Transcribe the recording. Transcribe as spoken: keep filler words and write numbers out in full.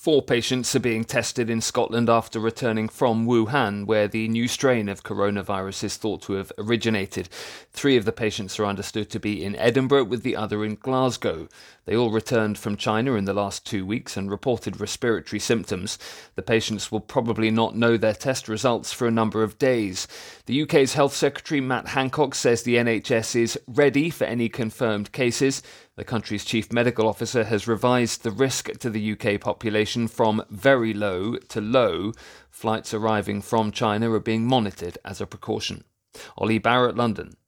Four patients are being tested in Scotland after returning from Wuhan, where the new strain of coronavirus is thought to have originated. Three of the patients are understood to be in Edinburgh, with the other in Glasgow. They all returned from China in the last two weeks and reported respiratory symptoms. The patients will probably not know their test results for a number of days. The U K's Health Secretary Matt Hancock says the N H S is ready for any confirmed cases. The country's chief medical officer has revised the risk to the U K population from very low to low. Flights arriving from China are being monitored as a precaution. Ollie Barrett, London.